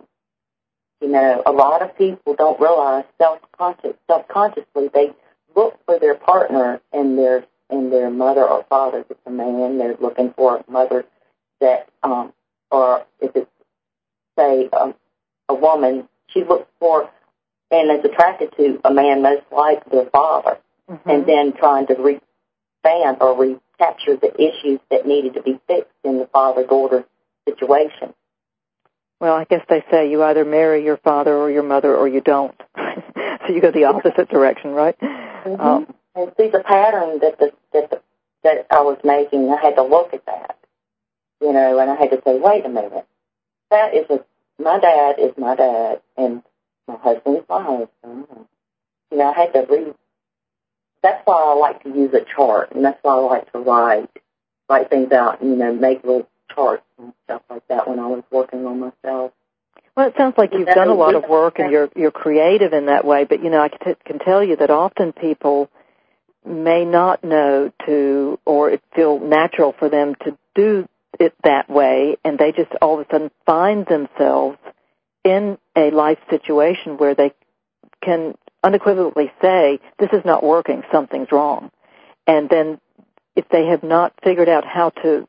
S3: A lot of people don't realize self-consciously they look for their partner in their mother or father. If it's a man, they're looking for a mother that, or if it's, say, a woman, she looks for and is attracted to a man most like their father, mm-hmm. and then trying to expand or recapture the issues that needed to be fixed in the father-daughter situation.
S2: Well, I guess they say you either marry your father or your mother or you don't. So you go the opposite direction, right?
S3: Mm-hmm. And see the pattern that I was making. I had to look at that, and I had to say, wait a minute, my dad is my dad, and my husband is my husband. I had to That's why I like to use a chart, and that's why I like to write things out, and make little charts and stuff like that when I was working on myself.
S2: Well, it sounds like you've done a lot of work and you're creative in that way, but, I can tell you that often people may not know or it feel natural for them to do it that way, and they just all of a sudden find themselves in a life situation where they can unequivocally say, this is not working, something's wrong. And then if they have not figured out how to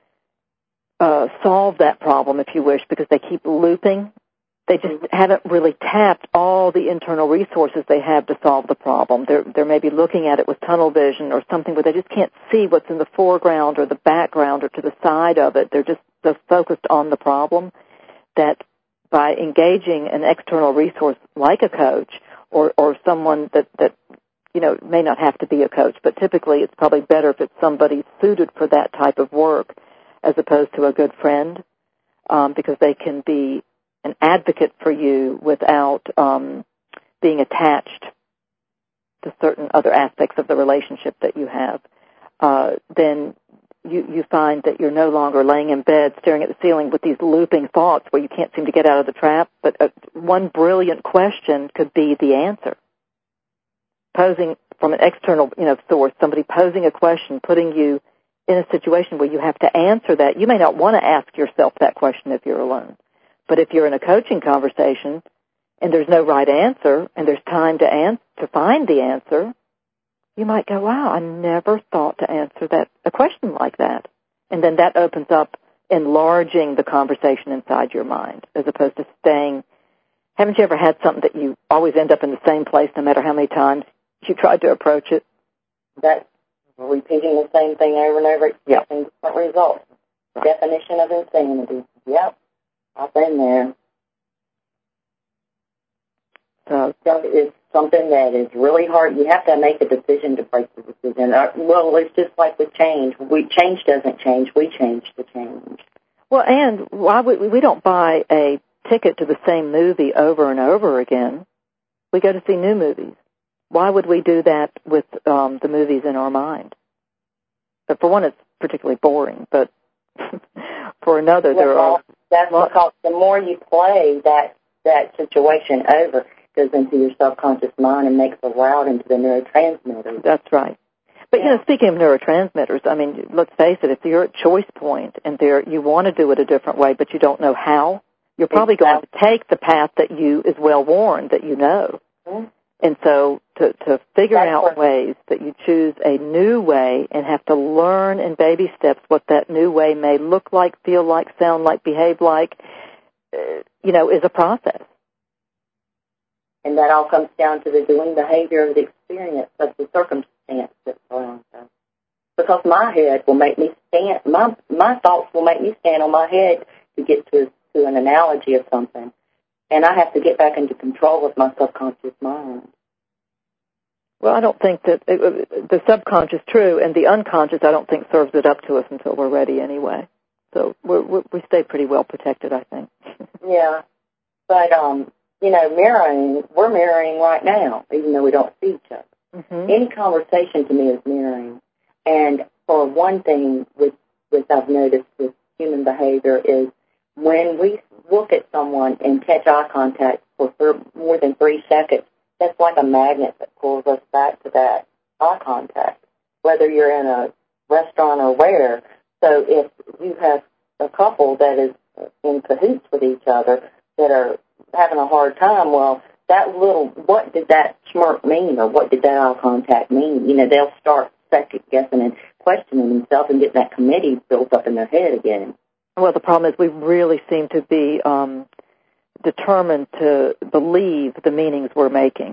S2: solve that problem, if you wish, because they keep looping, they just haven't really tapped all the internal resources they have to solve the problem. They're maybe looking at it with tunnel vision or something where they just can't see what's in the foreground or the background or to the side of it. They're just so focused on the problem that by engaging an external resource like a coach or someone that may not have to be a coach, but typically it's probably better if it's somebody suited for that type of work as opposed to a good friend, because they can be an advocate for you without being attached to certain other aspects of the relationship that you have. Then you find that you're no longer laying in bed staring at the ceiling with these looping thoughts where you can't seem to get out of the trap, but one brilliant question could be the answer. Posing from an external source, somebody posing a question, putting you in a situation where you have to answer that. You may not want to ask yourself that question if you're alone. But if you're in a coaching conversation and there's no right answer and there's time to find the answer, you might go, wow, I never thought to answer a question like that. And then that opens up enlarging the conversation inside your mind as opposed to staying. Haven't you ever had something that you always end up in the same place no matter how many times you tried to approach it?
S3: That's repeating the same thing over and over, expecting different results. Right. Definition of insanity. Yep, I've been there. So it's something that is really hard. You have to make a decision to break the decision. Well, it's just like with change. Change doesn't change. We change to change.
S2: Well, and why we don't buy a ticket to the same movie over and over again. We go to see new movies. Why would we do that with the movies in our mind? But for one, it's particularly boring. But for another,
S3: that's because the more you play that situation over, goes into your subconscious mind and makes a route into the neurotransmitters.
S2: That's right. But, speaking of neurotransmitters, I mean, let's face it, if you're at choice point and you want to do it a different way, but you don't know how, you're probably going to take the path that is well-worn, that you know. Mm-hmm. And so to figure out ways that you choose a new way and have to learn in baby steps what that new way may look like, feel like, sound like, behave like, is a process.
S3: And that all comes down to the doing behavior of the experience of the circumstance that surrounds us. Because my head will make me stand, my thoughts will make me stand on my head to get to an analogy of something. And I have to get back into control of my subconscious mind.
S2: Well, I don't think that the subconscious, true, and the unconscious, I don't think serves it up to us until we're ready anyway. So we stay pretty well protected, I think.
S3: Yeah. But, we're mirroring right now, even though we don't see each other. Mm-hmm. Any conversation to me is mirroring. And for one thing, which I've noticed with human behavior is when we look at someone and catch eye contact for more than 3 seconds, that's like a magnet that pulls us back to that eye contact, whether you're in a restaurant or where. So if you have a couple that is in cahoots with each other that are having a hard time, well, what did that smirk mean or what did that eye contact mean? They'll start second-guessing and questioning themselves and get that committee built up in their head again.
S2: Well, the problem is we really seem to be determined to believe the meanings we're making.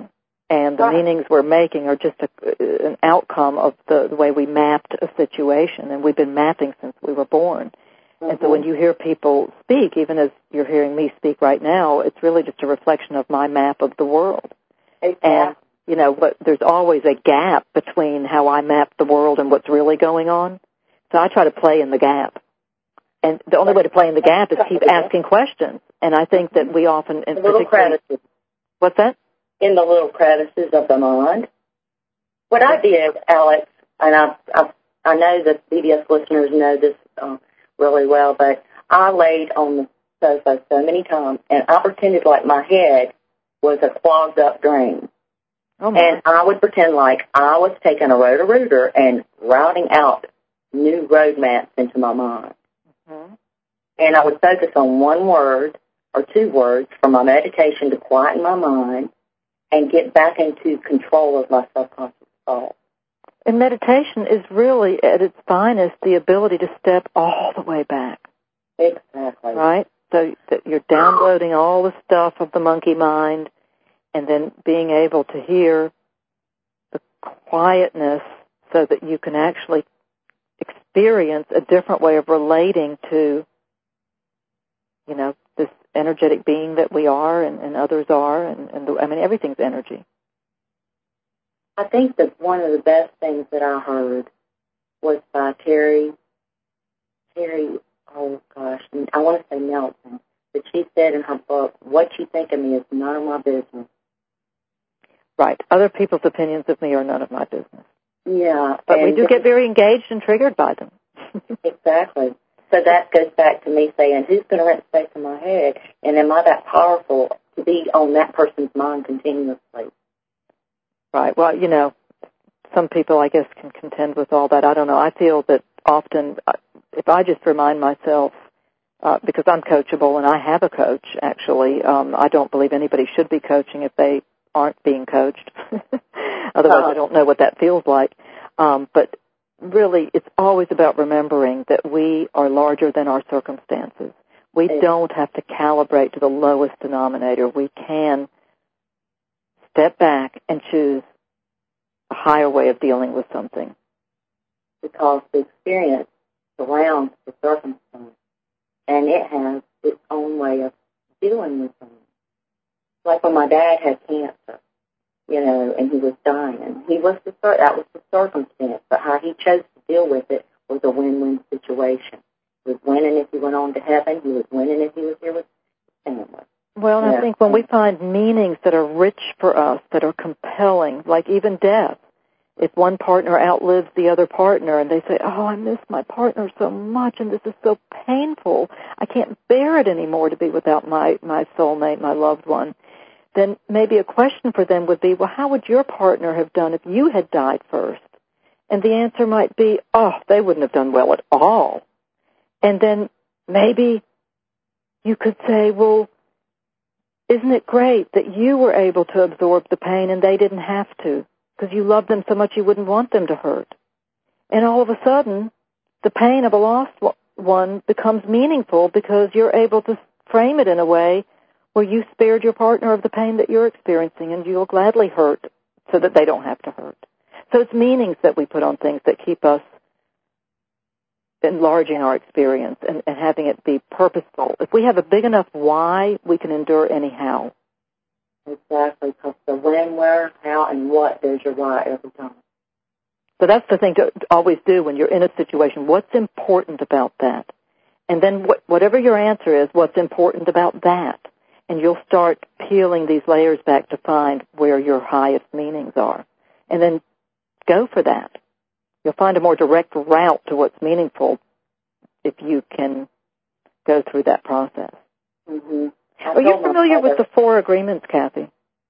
S2: And the meanings we're making are just an outcome of the way we mapped a situation, and we've been mapping since we were born. Mm-hmm. And so when you hear people speak, even as you're hearing me speak right now, it's really just a reflection of my map of the world. Exactly. And, you know, there's always a gap between how I map the world and what's really going on. So I try to play in the gap. And the only way to play in the gap is keep asking questions. And I think that we often, in
S3: little crevices.
S2: What's that?
S3: In the little crevices of the mind. What I did, Alex, and I know that BBS listeners know this really well, but I laid on the sofa so many times, and I pretended like my head was a clogged up drain. Oh, and I would pretend like I was taking a roto-rooter and routing out new road maps into my mind. Mm-hmm. And I would focus on one word or two words for my meditation to quieten my mind and get back into control of my subconscious thoughts.
S2: And meditation is really, at its finest, the ability to step all the way back.
S3: Exactly.
S2: Right? So that you're downloading all the stuff of the monkey mind and then being able to hear the quietness so that you can actually experience a different way of relating to, you know, this energetic being that we are and others are, I mean, everything's energy.
S3: I think that one of the best things that I heard was by Terry, oh gosh, I want to say Nelson, but she said in her book, what you think of me is none of my business.
S2: Right. Other people's opinions of me are none of my business.
S3: Yeah.
S2: But we do get very engaged and triggered by them.
S3: Exactly. So that goes back to me saying, who's going to rent space in my head? And am I that powerful to be on that person's mind continuously?
S2: Right. Well, you know, some people, I guess, can contend with all that. I don't know. I feel that often, if I just remind myself, because I'm coachable and I have a coach, actually, I don't believe anybody should be coaching if they aren't being coached. Otherwise, I don't know what that feels like. But really, it's always about remembering that we are larger than our circumstances. We don't have to calibrate to the lowest denominator. We can step back and choose a higher way of dealing with something.
S3: Because the experience surrounds the circumstance, and it has its own way of dealing with things. Like when my dad had cancer, you know, and he was dying. That was the circumstance, but how he chose to deal with it was a win-win situation. He was winning if he went on to heaven. He was winning if he was here with his family.
S2: Well, and I think when we find meanings that are rich for us, that are compelling, like even death, if one partner outlives the other partner and they say, oh, I miss my partner so much and this is so painful, I can't bear it anymore to be without my soulmate, my loved one, then maybe a question for them would be, well, how would your partner have done if you had died first? And the answer might be, oh, they wouldn't have done well at all. And then maybe you could say, well, isn't it great that you were able to absorb the pain and they didn't have to, because you loved them so much you wouldn't want them to hurt? And all of a sudden, the pain of a lost one becomes meaningful because you're able to frame it in a way where you spared your partner of the pain that you're experiencing, and you'll gladly hurt so that they don't have to hurt. So it's meanings that we put on things that keep us enlarging our experience and having it be purposeful. If we have a big enough why, we can endure anyhow.
S3: Exactly, because the when, where, how, and what, there's your why every time.
S2: So that's the thing to always do when you're in a situation. What's important about that? And then whatever your answer is, what's important about that? And you'll start peeling these layers back to find where your highest meanings are. And then go for that. You'll find a more direct route to what's meaningful if you can go through that process.
S3: Mm-hmm.
S2: Are you familiar with the 4 agreements, Kathy?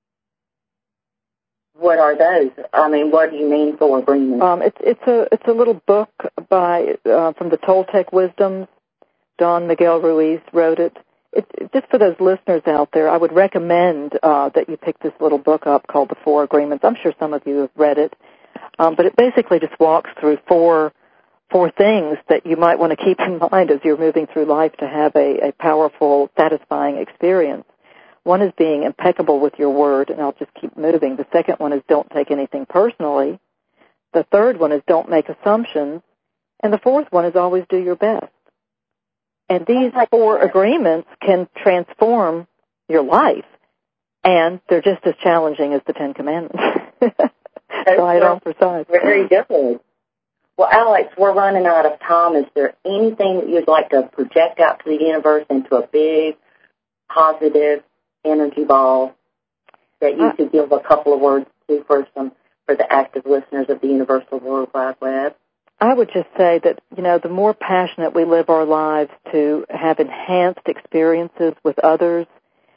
S3: What are those? I mean, what do you mean 4 agreements?
S2: It's a little book by from the Toltec Wisdoms. Don Miguel Ruiz wrote it. Just for those listeners out there, I would recommend that you pick this little book up called The 4 Agreements. I'm sure some of you have read it. But it basically just walks through four things that you might want to keep in mind as you're moving through life to have a powerful, satisfying experience. One is being impeccable with your word, and I'll just keep moving. The second one is don't take anything personally. The third one is don't make assumptions. And the fourth one is always do your best. And these 4 agreements can transform your life, and they're just as challenging as the 10 Commandments. Right on for size.
S3: Very good. Well, Alex, we're running out of time. Is there anything that you'd like to project out to the universe into a big, positive energy ball that you could give a couple of words to for the active listeners of the Universal World Wide Web?
S2: I would just say that, the more passionate we live our lives to have enhanced experiences with others,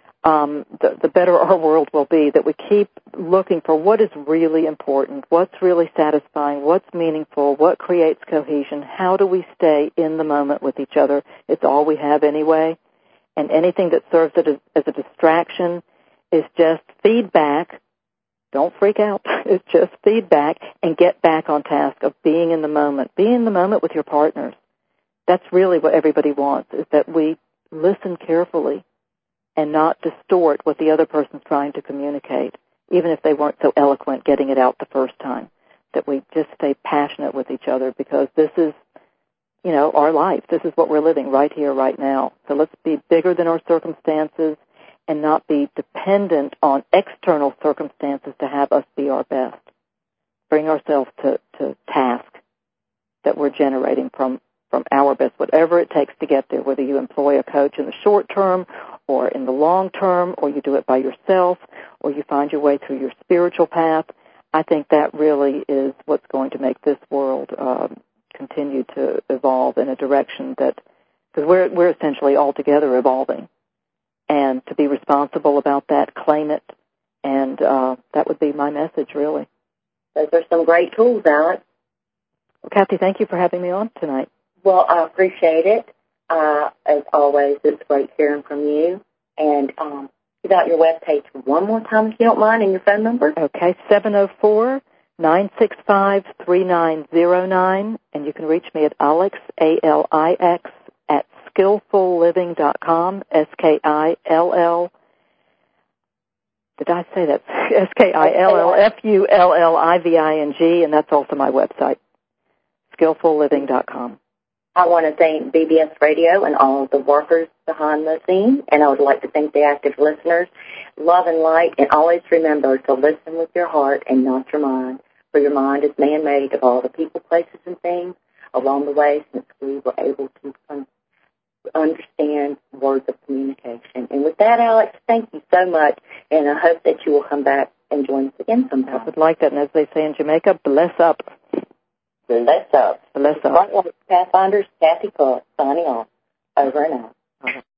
S2: the better our world will be, that we keep looking for what is really important, what's really satisfying, what's meaningful, what creates cohesion, how do we stay in the moment with each other. It's all we have anyway, and anything that serves it as a distraction is just feedback. Don't freak out. It's just feedback, and get back on task of being in the moment. Be in the moment with your partners. That's really what everybody wants, is that we listen carefully and not distort what the other person's trying to communicate, even if they weren't so eloquent getting it out the first time. That we just stay passionate with each other, because this is, our life. This is what we're living right here, right now. So let's be bigger than our circumstances and not be dependent on external circumstances to have us be our best. Bring ourselves to task that we're generating from our best, whatever it takes to get there, whether you employ a coach in the short term or in the long term, or you do it by yourself, or you find your way through your spiritual path. I think that really is what's going to make this world continue to evolve in a direction that, because we're essentially all together evolving. And to be responsible about that, claim it, and that would be my message, really.
S3: Those are some great tools, Alex.
S2: Well, Kathy, thank you for having me on tonight.
S3: Well, I appreciate it. As always, it's great hearing from you. And give out your webpage one more time, if you don't mind, and your phone number.
S2: Okay, 704-965-3909, and you can reach me at Alex, ALIX, at skillfulliving.com, SKILL. Did I say that? SKILLFULLIVING, and that's also my website, skillfulliving.com.
S3: I want to thank BBS Radio and all of the workers behind the scene, and I would like to thank the active listeners. Love and light, and always remember to listen with your heart and not your mind, for your mind is man-made of all the people, places, and things along the way since we were able to understand words of communication. And with that, Alex, thank you so much, and I hope that you will come back and join us again sometime.
S2: I would like that, and as they say in Jamaica, bless up.
S3: Bless up.
S2: Bless up.
S3: Pathfinders, Kathy Cook, signing off. Over and out.